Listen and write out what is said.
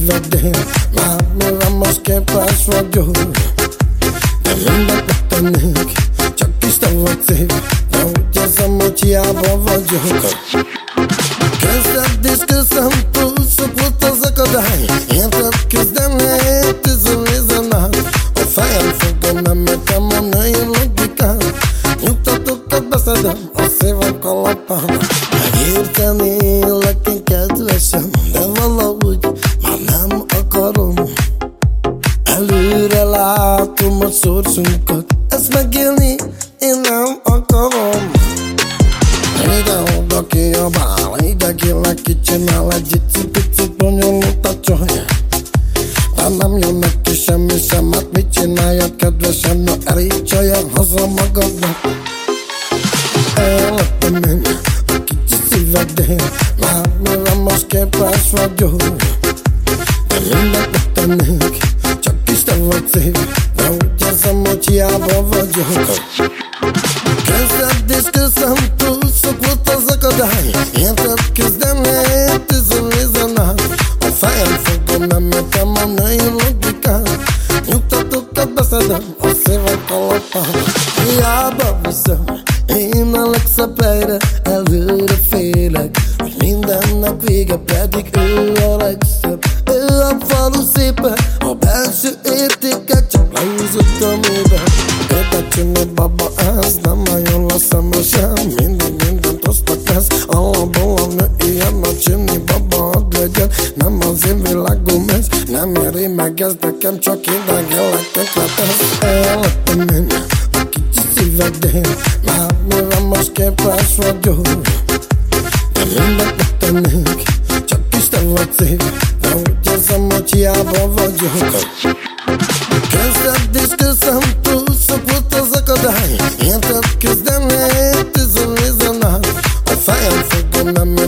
szívedén. Látnál most képes vagyok, de mindent megtennék, csak is te vagy szép. De úgy érzem, hogy hiába vagyok. Kezdett és közöm, túl sok volt az akadály. Érted küzdeni, tűzölézen át. A fejem fogom, nem értem a női logikát. Nyugtatókat beszedem, a szívem kalapán. Megértenélek én kedvesem, de valahogy már nem akarom. Előre látom a sorsunkat, ezt megélni én nem akarom. Ide-oda kiabál, ide kérlek kicsinál egy icipicit bonyolult a csaj. De nem jön neki semmi sem, hát mit csináljad kedvesem, na elég csajjal haza magadnak. Életem én a kicsi szívedén, látnál most képes vagyok, de mindent megtennék, csak is te vagy szép. De úgy érzem, hogy hiába vagyok. Kezdett és közöm, túl sok volt az akadály. Érted küzdeni, tűzölézen át. A fejem fogom, nem értem a női logikát. Nyugtatókat beszedem, a szívem kalapán. Hiába viszem, én a legszebb helyre, előre félek, hogy mindennek vége, pedig ő a legszebb. Ő a falu szépe, a belső értéke csak leúzott a mélybe. Érted csinálj baba, ez nem nagyon lesz sem. Mindig mindent osztak ez, alapból a nő ilyen a csinálj baba, hadd legyen. Nem az én világom ez, nem éri meg ez, nekem csak idegelek tökletesz. Életem én a kicsi szívedén, látnál most képes vagyok, de mindent megtennék, csak is te vagy szép. De úgy érzem, hogy hiába vagyok. Kezdett és közöm, túl sok volt az akadály. Érted küzdeni, tűzölézen át. A fejem fogom, nem